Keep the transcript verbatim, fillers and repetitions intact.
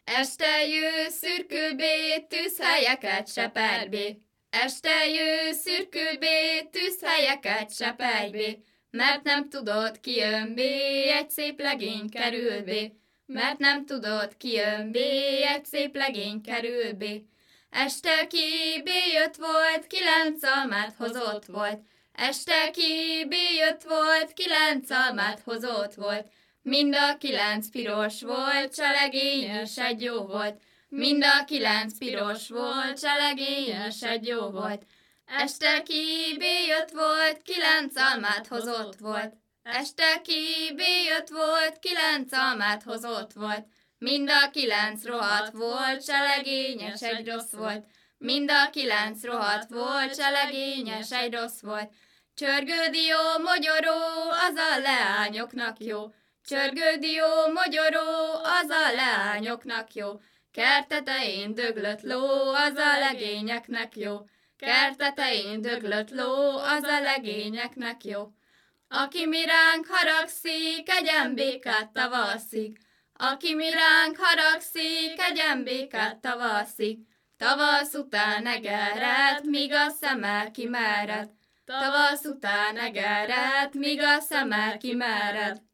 Este jő szürkülbé, tűzhelyeket seperjbé. Este jő szürkülbé, tűzhelyeket seperjbé. Mert nem tudod, ki jön bé, egy szép legény kerül bé. Mert nem tudod, ki jön bé, egy szép legény kerül bé. Este ki bé jött volt, kilenc almát hozott volt. Este ki bé jött volt, kilenc almát hozott volt. Mind a kilenc piros volt, s a legényes egy jó volt. Mind a kilenc piros volt, s a legényes egy jó volt. Este ki bé jött volt, kilenc almát hozott volt. Este ki bé jött volt, kilenc almát hozott volt. Mind a kilenc rohadt volt, s a legényes egy rossz volt. Mind a kilenc rohadt volt, s a legényes egy rossz volt. Csörgődió, mogyoró, az a leányoknak jó. Csörgődió, mogyoró, az a leányoknak jó. Kertetején döglött ló, az a legényeknek jó. Kertetején döglött ló, az a legényeknek jó. Aki mi ránk haragszik, egyen békát tavaszik. Aki mi ránk haragszik, egyen békát tavaszik. Tavasz után egered, míg a szemmel kimered. Tavasz után egered, míg a szemmel kimered.